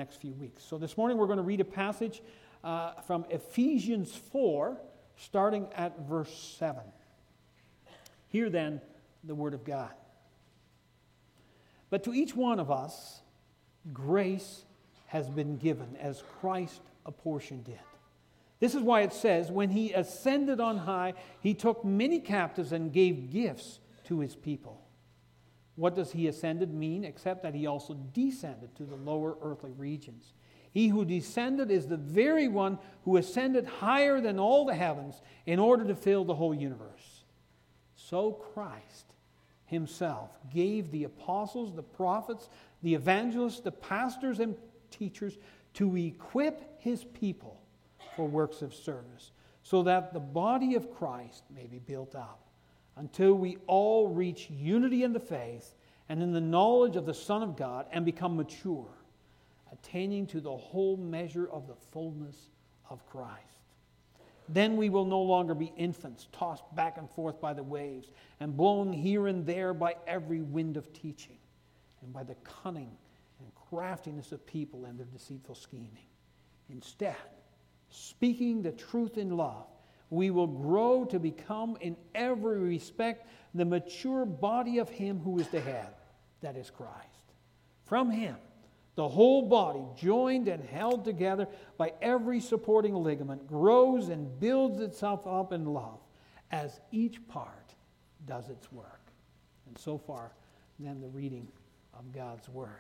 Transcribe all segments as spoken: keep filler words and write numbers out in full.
next few weeks. So this morning we're going to read a passage uh, from Ephesians four, starting at verse seven. Hear then the word of God. But to each one of us, grace has been given as Christ apportioned it. This is why it says, when he ascended on high, he took many captives and gave gifts to his people. What does he ascended mean, except that he also descended to the lower earthly regions? He who descended is the very one who ascended higher than all the heavens in order to fill the whole universe. So Christ himself gave the apostles, the prophets, the evangelists, the pastors and teachers to equip his people for works of service, so that the body of Christ may be built up, until we all reach unity in the faith and in the knowledge of the Son of God and become mature, attaining to the whole measure of the fullness of Christ. Then we will no longer be infants, tossed back and forth by the waves and blown here and there by every wind of teaching and by the cunning and craftiness of people and their deceitful scheming. Instead, speaking the truth in love, we will grow to become in every respect the mature body of him who is the head, that is Christ. From him, the whole body, joined and held together by every supporting ligament, grows and builds itself up in love as each part does its work. And so far, then, the reading of God's Word.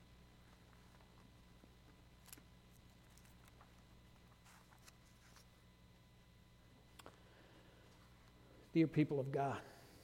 Dear people of God,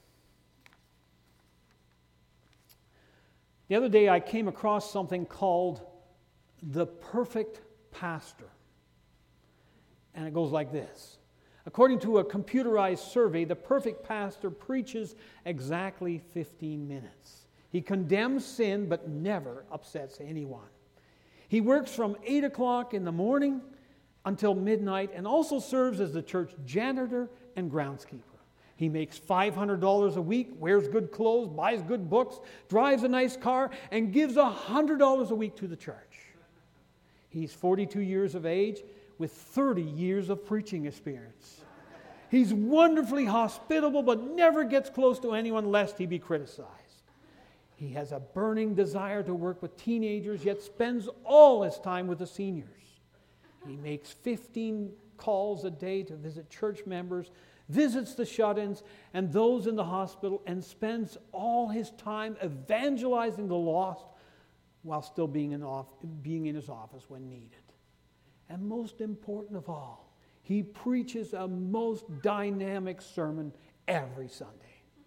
the other day I came across something called the perfect pastor. And it goes like this. According to a computerized survey, the perfect pastor preaches exactly fifteen minutes. He condemns sin but never upsets anyone. He works from eight o'clock in the morning until midnight and also serves as the church janitor and groundskeeper. He makes five hundred dollars a week, wears good clothes, buys good books, drives a nice car, and gives one hundred dollars a week to the church. He's forty-two years of age with thirty years of preaching experience. He's wonderfully hospitable but never gets close to anyone lest he be criticized. He has a burning desire to work with teenagers, yet spends all his time with the seniors. He makes fifteen calls a day to visit church members, visits the shut-ins and those in the hospital, and spends all his time evangelizing the lost while still being in, off, being in his office when needed. And most important of all, he preaches a most dynamic sermon every Sunday.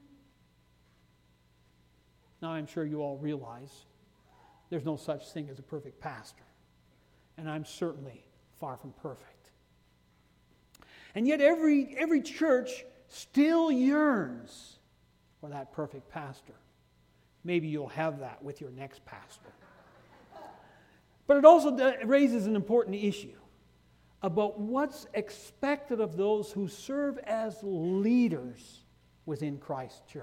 Now, I'm sure you all realize there's no such thing as a perfect pastor, and I'm certainly far from perfect. And yet every, every church still yearns for that perfect pastor. Maybe you'll have that with your next pastor. But it also raises an important issue about what's expected of those who serve as leaders within Christ's church.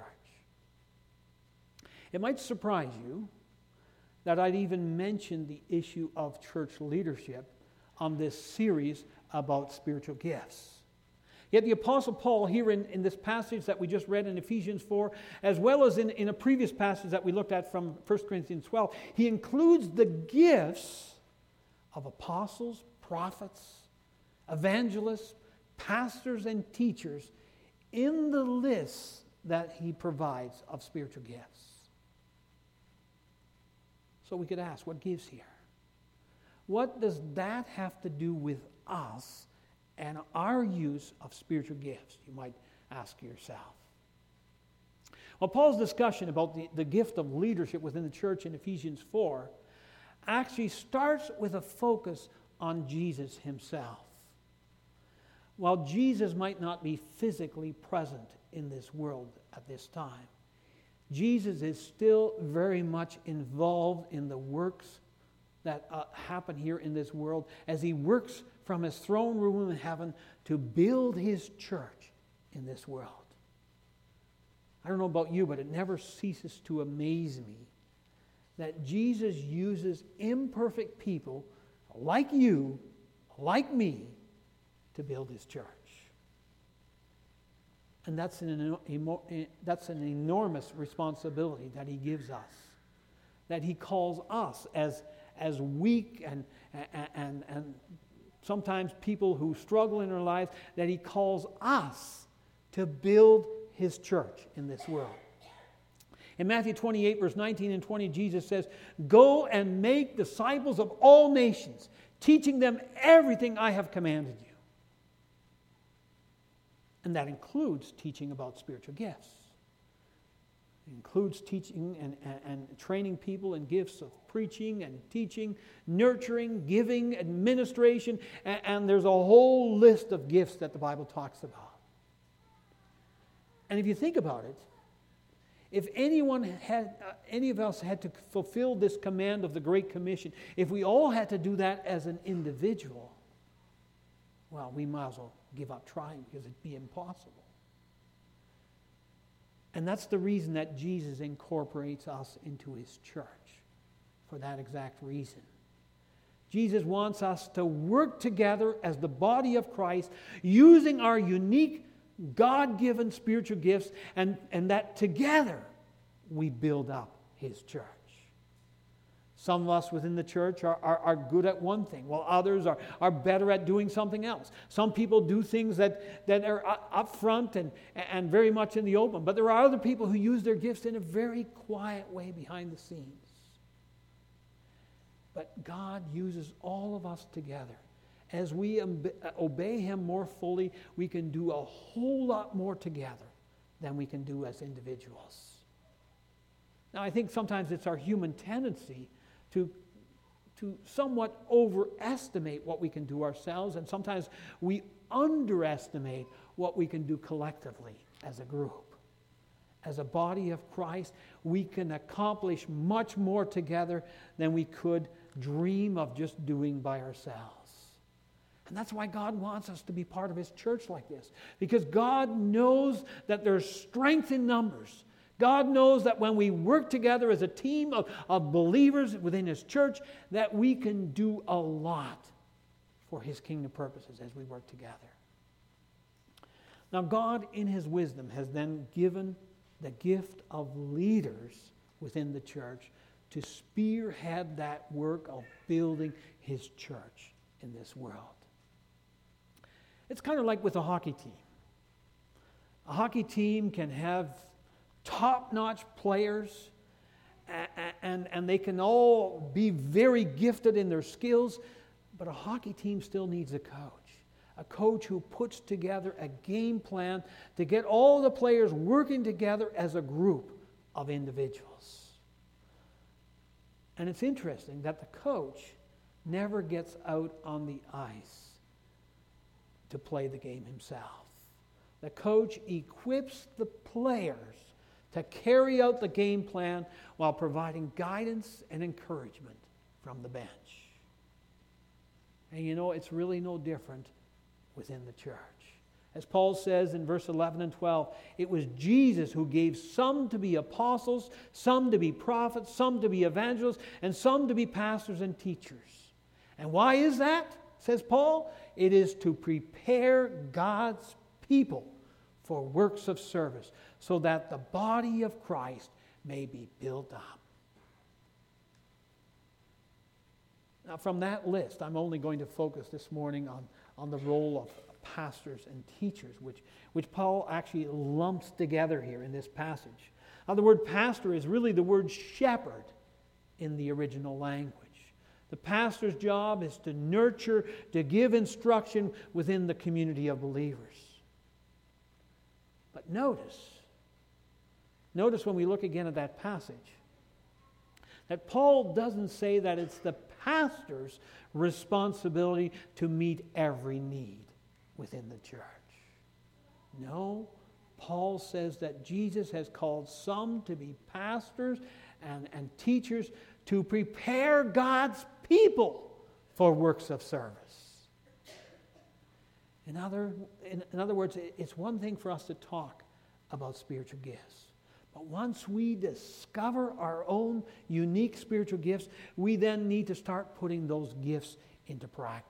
It might surprise you that I'd even mention the issue of church leadership on this series about spiritual gifts. Yet the Apostle Paul here in, in this passage that we just read in Ephesians four, as well as in, in a previous passage that we looked at from First Corinthians twelve, he includes the gifts of apostles, prophets, evangelists, pastors, and teachers in the list that he provides of spiritual gifts. So we could ask, what gives here? What does that have to do with us and our use of spiritual gifts, you might ask yourself? Well, Paul's discussion about the, the gift of leadership within the church in Ephesians four actually starts with a focus on Jesus himself. While Jesus might not be physically present in this world at this time, Jesus is still very much involved in the works that uh, happen here in this world as he works from his throne room in heaven to build his church in this world. I don't know about you, but it never ceases to amaze me that Jesus uses imperfect people like you, like me, to build His church. And that's an, that's an enormous responsibility that He gives us. That He calls us as, as weak and, and, and sometimes people who struggle in their lives, that He calls us to build His church in this world. In Matthew twenty-eight, verse nineteen and twenty, Jesus says, "Go and make disciples of all nations, teaching them everything I have commanded you." And that includes teaching about spiritual gifts. It includes teaching and, and, and training people in gifts of preaching and teaching, nurturing, giving, administration, and, and there's a whole list of gifts that the Bible talks about. And if you think about it, if anyone had, uh, any of us had to fulfill this command of the Great Commission, if we all had to do that as an individual, well, we might as well give up trying because it'd be impossible. And that's the reason that Jesus incorporates us into His church, for that exact reason. Jesus wants us to work together as the body of Christ, using our unique God-given spiritual gifts, and, and that together we build up His church. Some of us within the church are, are, are good at one thing, while others are, are better at doing something else. Some people do things that, that are up front and, and very much in the open, but there are other people who use their gifts in a very quiet way behind the scenes. But God uses all of us together. As we obey Him more fully, we can do a whole lot more together than we can do as individuals. Now, I think sometimes it's our human tendency to, to somewhat overestimate what we can do ourselves, and sometimes we underestimate what we can do collectively as a group. As a body of Christ, we can accomplish much more together than we could dream of just doing by ourselves. And that's why God wants us to be part of His church like this. Because God knows that there's strength in numbers. God knows that when we work together as a team of, of believers within His church, that we can do a lot for His kingdom purposes as we work together. Now, God, in His wisdom, has then given the gift of leaders within the church to spearhead that work of building His church in this world. It's kind of like with a hockey team. A hockey team can have top-notch players, and, and they can all be very gifted in their skills, but a hockey team still needs a coach. A coach who puts together a game plan to get all the players working together as a group of individuals. And it's interesting that the coach never gets out on the ice to play the game himself. The coach equips the players to carry out the game plan while providing guidance and encouragement from the bench. And you know, it's really no different within the church. As Paul says in verse eleven and twelve, it was Jesus who gave some to be apostles, some to be prophets, some to be evangelists, and some to be pastors and teachers. And why is that, says Paul? It is to prepare God's people for works of service, so that the body of Christ may be built up. Now, from that list, I'm only going to focus this morning on, on the role of pastors and teachers, which, which Paul actually lumps together here in this passage. Now, the word pastor is really the word shepherd in the original language. The pastor's job is to nurture, to give instruction within the community of believers. But notice, notice when we look again at that passage, that Paul doesn't say that it's the pastor's responsibility to meet every need within the church. No, Paul says that Jesus has called some to be pastors and, and teachers to prepare God's people for works of service. In other, in, in other words, it's one thing for us to talk about spiritual gifts. But once we discover our own unique spiritual gifts, we then need to start putting those gifts into practice.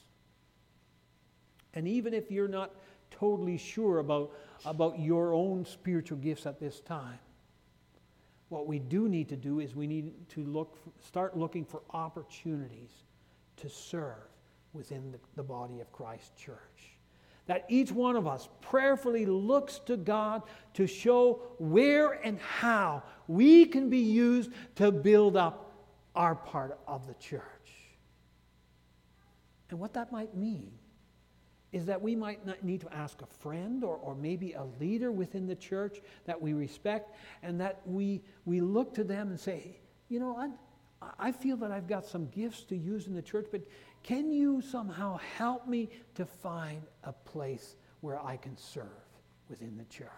And even if you're not totally sure about, about your own spiritual gifts at this time, what we do need to do is we need to look, start looking for opportunities to serve within the, the body of Christ Church. That each one of us prayerfully looks to God to show where and how we can be used to build up our part of the church. And what that might mean is that we might not need to ask a friend or, or maybe a leader within the church that we respect, and that we, we look to them and say, you know, I, I feel that I've got some gifts to use in the church, but can you somehow help me to find a place where I can serve within the church?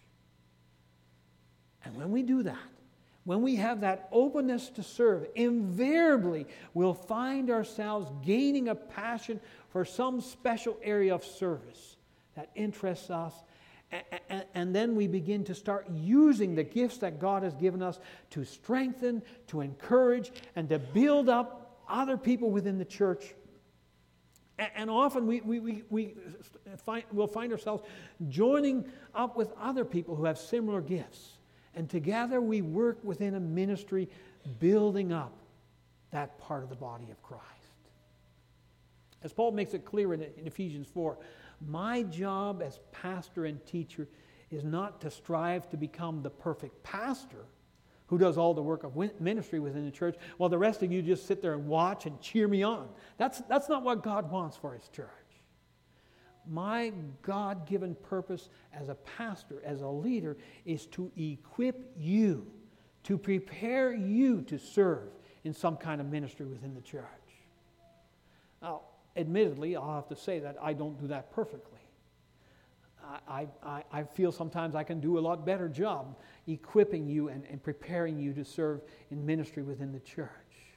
And when we do that, when we have that openness to serve, invariably we'll find ourselves gaining a passion for some special area of service that interests us. And, and then we begin to start using the gifts that God has given us to strengthen, to encourage, and to build up other people within the church. And often we, we, we, we find, we'll find ourselves joining up with other people who have similar gifts. And together we work within a ministry building up that part of the body of Christ. As Paul makes it clear in, in Ephesians four, my job as pastor and teacher is not to strive to become the perfect pastor who does all the work of ministry within the church, while the rest of you just sit there and watch and cheer me on. That's, that's not what God wants for His church. My God-given purpose as a pastor, as a leader, is to equip you, to prepare you to serve in some kind of ministry within the church. Now, admittedly, I'll have to say that I don't do that perfectly. I, I, I feel sometimes I can do a lot better job equipping you and, and preparing you to serve in ministry within the church.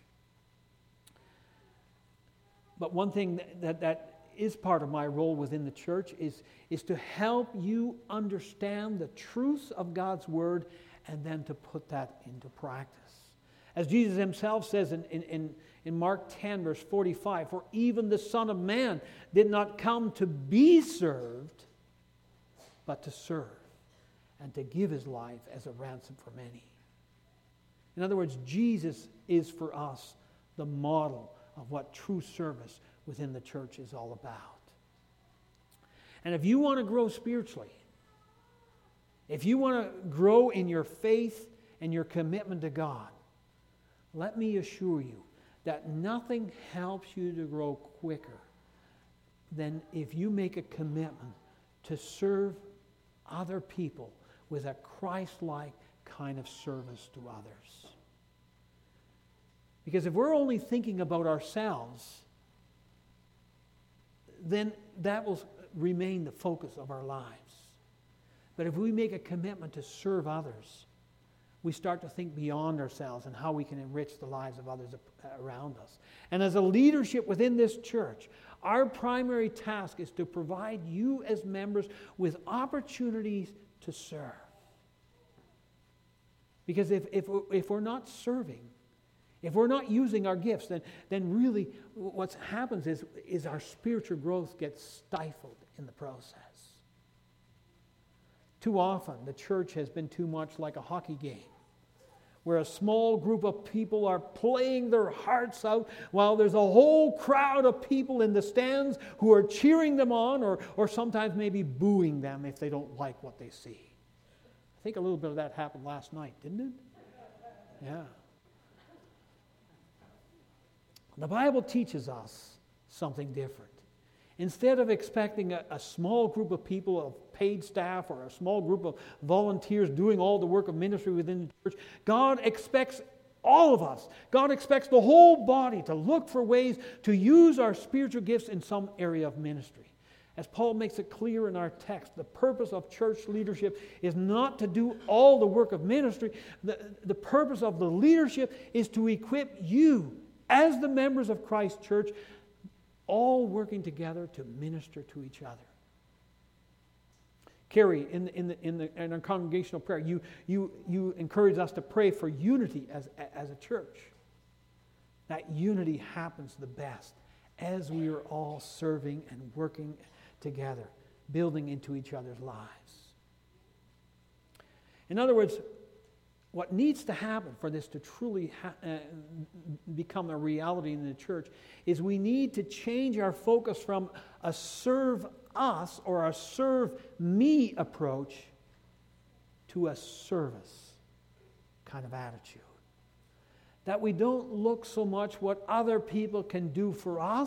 But one thing that, that, that is part of my role within the church is, is to help you understand the truths of God's Word and then to put that into practice. As Jesus Himself says in, in, in Mark ten, verse forty-five, for even the Son of Man did not come to be served, but to serve and to give His life as a ransom for many. In other words, Jesus is for us the model of what true service within the church is all about. And if you want to grow spiritually, if you want to grow in your faith and your commitment to God, let me assure you that nothing helps you to grow quicker than if you make a commitment to serve other people with a Christ-like kind of service to others. Because if we're only thinking about ourselves, then that will remain the focus of our lives. But if we make a commitment to serve others, we start to think beyond ourselves and how we can enrich the lives of others around us. And as a leadership within this church, our primary task is to provide you as members with opportunities to serve. Because if, if, if we're not serving, if we're not using our gifts, then, then really what happens is, is our spiritual growth gets stifled in the process. Too often, the church has been too much like a hockey game, where a small group of people are playing their hearts out while there's a whole crowd of people in the stands who are cheering them on or, or sometimes maybe booing them if they don't like what they see. I think a little bit of that happened last night, didn't it? Yeah. The Bible teaches us something different. Instead of expecting a, a small group of people, of paid staff, or a small group of volunteers doing all the work of ministry within the church, God expects all of us. God expects the whole body to look for ways to use our spiritual gifts in some area of ministry. As Paul makes it clear in our text, the purpose of church leadership is not to do all the work of ministry. The, the purpose of the leadership is to equip you as the members of Christ's church, all working together to minister to each other. Carrie, in the, in the, in the, in our congregational prayer, you, you, you encourage us to pray for unity as, as a church. That unity happens the best as we are all serving and working together, building into each other's lives. In other words, what needs to happen for this to truly ha- uh, become a reality in the church is we need to change our focus from a serve us or a serve me approach to a service kind of attitude. That we don't look so much what other people can do for us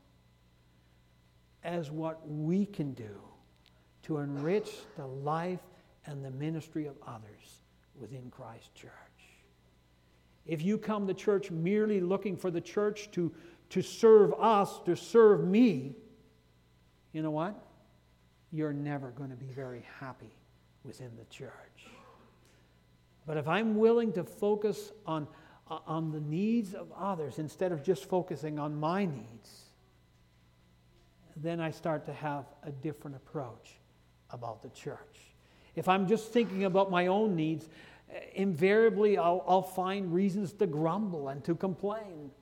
as what we can do to enrich the life and the ministry of others within Christ's church. If you come to church merely looking for the church to, to serve us, to serve me, you know what? You're never going to be very happy within the church. But if I'm willing to focus on, on the needs of others instead of just focusing on my needs, then I start to have a different approach about the church. If I'm just thinking about my own needs, invariably I'll, I'll find reasons to grumble and to complain.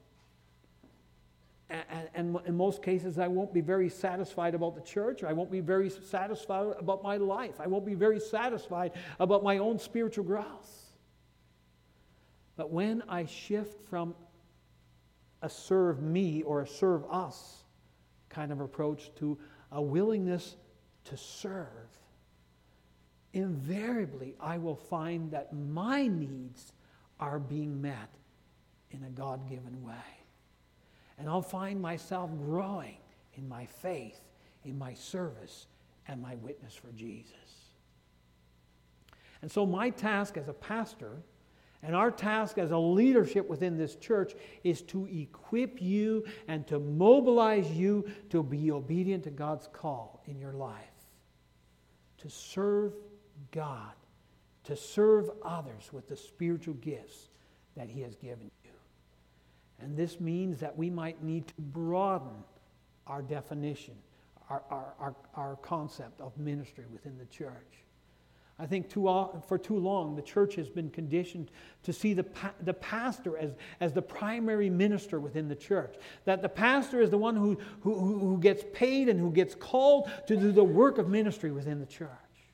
And, and in most cases, I won't be very satisfied about the church. I won't be very satisfied about my life. I won't be very satisfied about my own spiritual growth. But when I shift from a serve me or a serve us kind of approach to a willingness to serve, invariably I will find that my needs are being met in a God-given way. And I'll find myself growing in my faith, in my service, and my witness for Jesus. And so my task as a pastor, and our task as a leadership within this church, is to equip you and to mobilize you to be obedient to God's call in your life. To serve God, to serve others with the spiritual gifts that He has given you. And this means that we might need to broaden our definition, our, our, our, our concept of ministry within the church. I think too, for too long, the church has been conditioned to see the, the pastor as, as the primary minister within the church. That the pastor is the one who, who, who gets paid and who gets called to do the work of ministry within the church.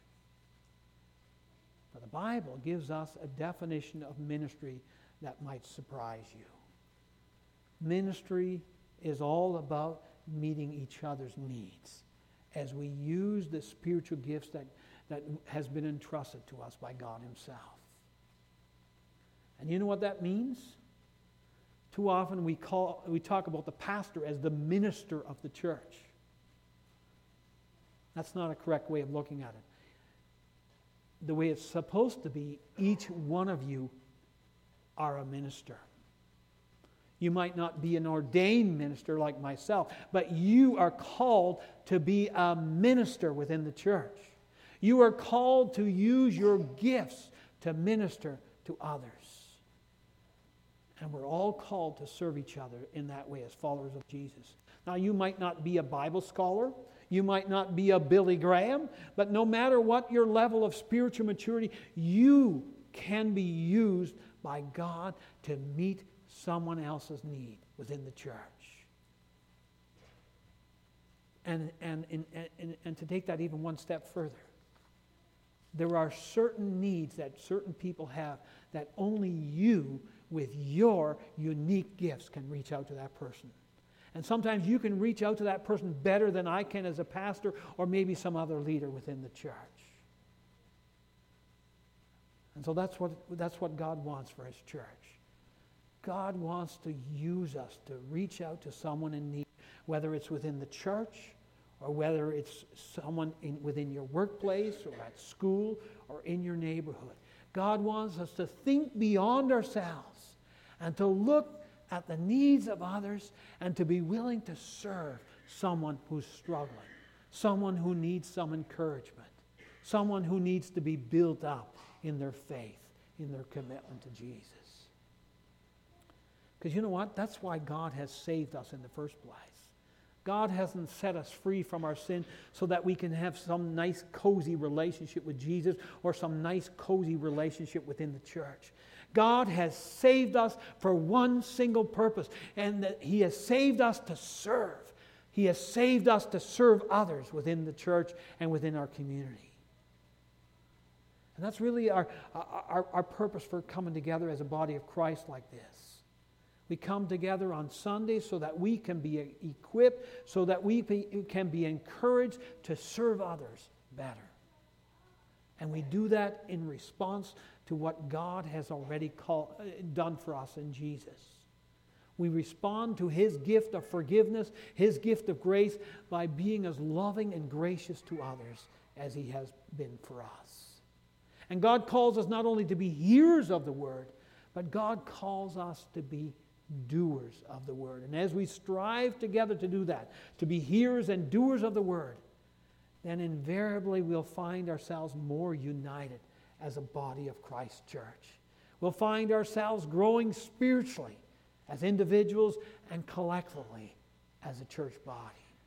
But the Bible gives us a definition of ministry that might surprise you. Ministry is all about meeting each other's needs as we use the spiritual gifts that, that has been entrusted to us by God Himself. And you know what that means? Too often we call we talk about the pastor as the minister of the church. That's not a correct way of looking at it. The way it's supposed to be, each one of you are a minister. You might not be an ordained minister like myself, but you are called to be a minister within the church. You are called to use your gifts to minister to others. And we're all called to serve each other in that way as followers of Jesus. Now, you might not be a Bible scholar. You might not be a Billy Graham. But no matter what your level of spiritual maturity, you can be used by God to meet someone else's need within the church. And, and, and, and, and to take that even one step further, there are certain needs that certain people have that only you, with your unique gifts, can reach out to that person. And sometimes you can reach out to that person better than I can as a pastor or maybe some other leader within the church. And so that's what, that's what God wants for His church. God wants to use us to reach out to someone in need, whether it's within the church or whether it's someone in, within your workplace or at school or in your neighborhood. God wants us to think beyond ourselves and to look at the needs of others and to be willing to serve someone who's struggling, someone who needs some encouragement, someone who needs to be built up in their faith, in their commitment to Jesus. Because you know what? That's why God has saved us in the first place. God hasn't set us free from our sin so that we can have some nice, cozy relationship with Jesus or some nice, cozy relationship within the church. God has saved us for one single purpose, and that He has saved us to serve. He has saved us to serve others within the church and within our community. And that's really our, our, our purpose for coming together as a body of Christ like this. We come together on Sundays so that we can be equipped, so that we be, can be encouraged to serve others better. And we do that in response to what God has already called, done for us in Jesus. We respond to His gift of forgiveness, His gift of grace, by being as loving and gracious to others as He has been for us. And God calls us not only to be hearers of the Word, but God calls us to be doers of the Word. And as we strive together to do that, to be hearers and doers of the Word, then invariably we'll find ourselves more united as a body of Christ's church. We'll find ourselves growing spiritually as individuals and collectively as a church body.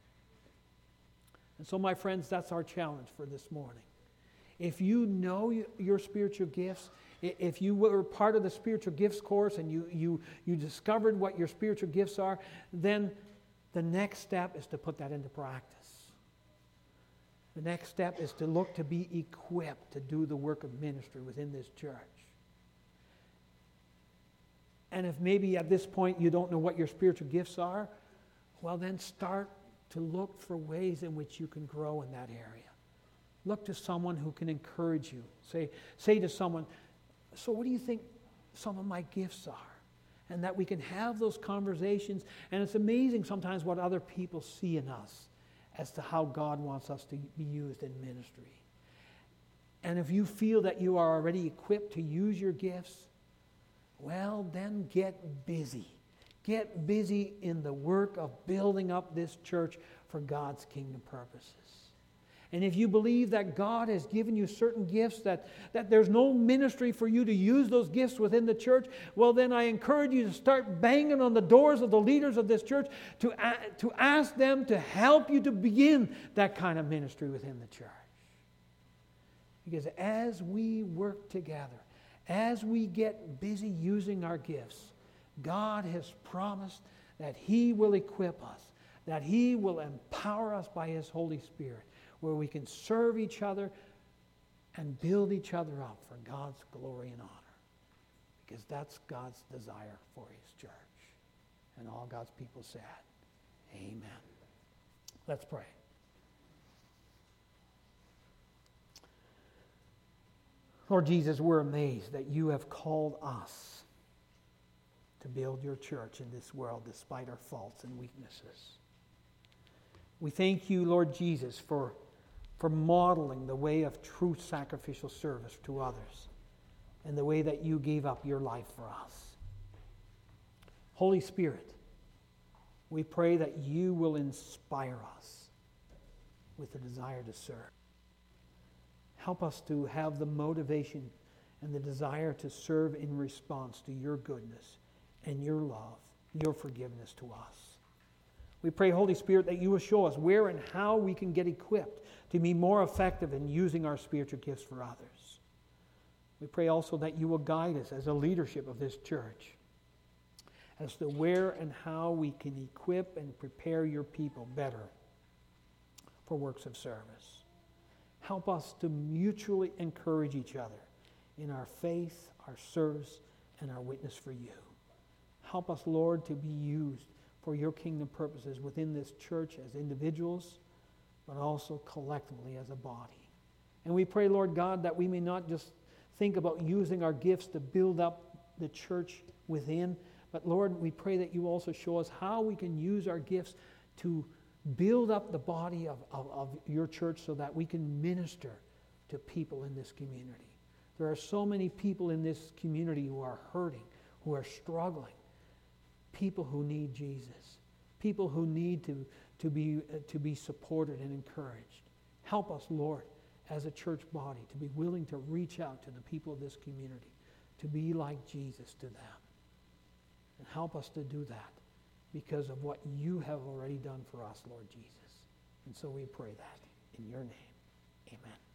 And so, my friends, that's our challenge for this morning. If you know your spiritual gifts, if you were part of the spiritual gifts course and you, you, you discovered what your spiritual gifts are, then the next step is to put that into practice. The next step is to look to be equipped to do the work of ministry within this church. And if maybe at this point you don't know what your spiritual gifts are, well then start to look for ways in which you can grow in that area. Look to someone who can encourage you. Say, say to someone, so what do you think some of my gifts are? And that we can have those conversations. And it's amazing sometimes what other people see in us as to how God wants us to be used in ministry. And if you feel that you are already equipped to use your gifts, well, then get busy. Get busy in the work of building up this church for God's kingdom purposes. And if you believe that God has given you certain gifts, that, that there's no ministry for you to use those gifts within the church, well then I encourage you to start banging on the doors of the leaders of this church to, uh, to ask them to help you to begin that kind of ministry within the church. Because as we work together, as we get busy using our gifts, God has promised that He will equip us, that He will empower us by His Holy Spirit, where we can serve each other and build each other up for God's glory and honor. Because that's God's desire for His church. And all God's people said, amen. Let's pray. Lord Jesus, we're amazed that you have called us to build your church in this world despite our faults and weaknesses. We thank you, Lord Jesus, for for modeling the way of true sacrificial service to others and the way that you gave up your life for us. Holy Spirit, we pray that you will inspire us with the desire to serve. Help us to have the motivation and the desire to serve in response to your goodness and your love, your forgiveness to us. We pray, Holy Spirit, that you will show us where and how we can get equipped to be more effective in using our spiritual gifts for others. We pray also that you will guide us as a leadership of this church as to where and how we can equip and prepare your people better for works of service. Help us to mutually encourage each other in our faith, our service, and our witness for you. Help us, Lord, to be used for your kingdom purposes within this church as individuals, but also collectively as a body. And we pray, Lord God, that we may not just think about using our gifts to build up the church within, but Lord, we pray that you also show us how we can use our gifts to build up the body of, of, of your church so that we can minister to people in this community. There are so many people in this community who are hurting, who are struggling. People who need Jesus. People who need to, to, be, uh, to be supported and encouraged. Help us, Lord, as a church body, to be willing to reach out to the people of this community, to be like Jesus to them. And help us to do that because of what you have already done for us, Lord Jesus. And so we pray that in your name. Amen.